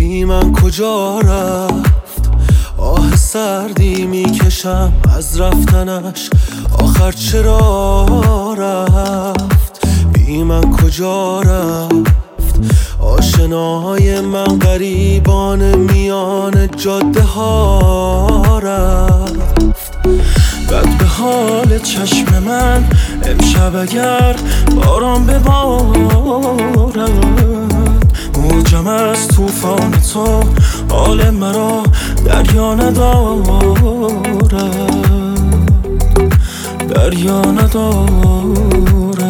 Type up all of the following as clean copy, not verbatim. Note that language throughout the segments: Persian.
بی من کجا رفت؟ آه سردی میکشم از رفتنش، آخر چرا رفت؟ بی من کجا رفت؟ آشنای من غریبان میان جاده ها رفت. بد به حال چشم من امشب اگر باران ببارد، موجم از طوفان تو حال مرا دریا ندارد، دریا ندارد.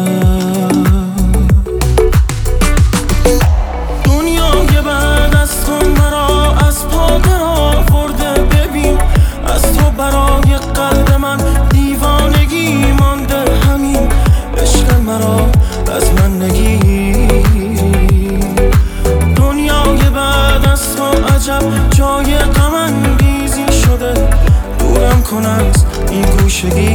دنیای بعد از تو مرا از پا در آورده، ببین از تو برای قلب من دیوانگی مانده، همین عشق مرا از من نگیر. دنیای بعد از تو عجب جای غم انگیزی شده، دورم کن از این گوشگی.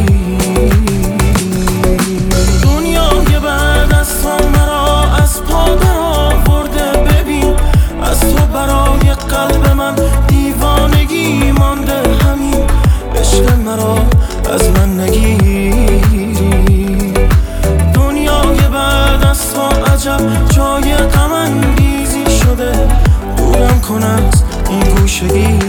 دنیای بعد از تو مرا از پا در آورده، ببین از تو برای قلب من دیوانگی مانده، همین عشق مرا از من نگیری. دنیای بعد از تو عجب جای غم انگیزی شده، دورم کن از این گوشگی.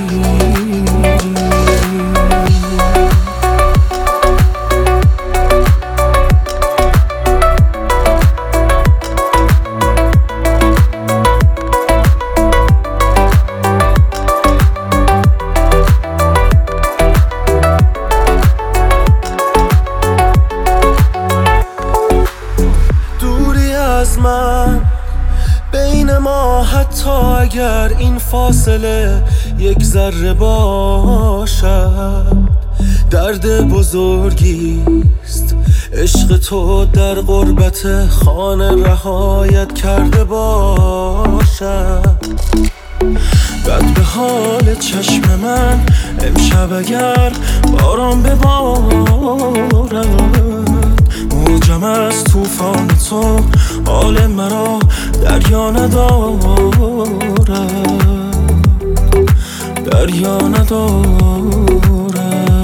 از من بین ما، حتی اگر این فاصله یک ذره باشد، درد بزرگیست عشق تو در غربت خانه رهایت کرده باشد. بد به حال چشم من امشب اگر باران ببارد، موجم از طوفان تو حال مرا دریا ندارد، دریا ندارد.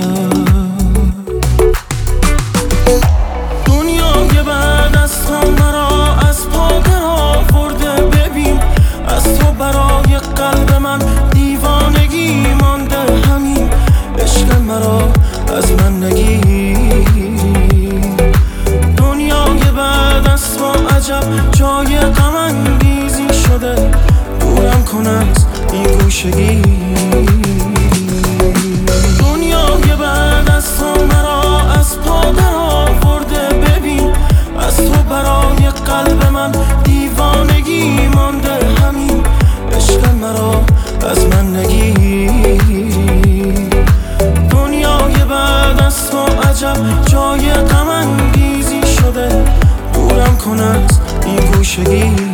دنیای بعد از تو مرا از پا در آورده، ببین از تو برای قلب من دیوانگی مانده، همین عشق مرا از من نگیر. دنیای بعد از تو عجب جای غم انگیزی شده، دورم کن از این گوشگی. دنیای بعد از تو مرا از پا در آورده، ببین از تو برای قلب من دیوانگی مانده، همین عشق مرا از من نگیر. دنیای بعد از تو عجب جای غم انگیزی شده، دورم کن از این گوشگی.